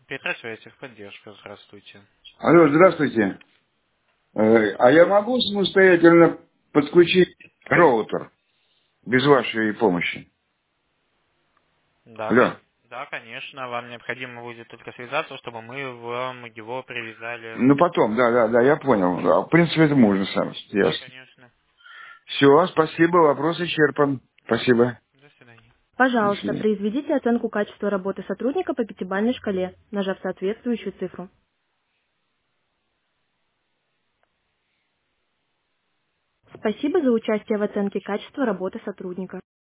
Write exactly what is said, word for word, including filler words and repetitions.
Петрович, техподдержка, здравствуйте. Алло, здравствуйте. Э, А я могу самостоятельно подключить роутер без вашей помощи? Да, Алло. кон- да, конечно, вам необходимо будет только связаться, чтобы мы вам его привязали. Ну потом, да, да, да, я понял. Да, в принципе, это можно сам. Да, Ясно. конечно. Все, спасибо, вопрос исчерпан. Спасибо. До свидания. До Пожалуйста, свидания. произведите оценку качества работы сотрудника по пятибалльной шкале, нажав соответствующую цифру. Спасибо за участие в оценке качества работы сотрудника.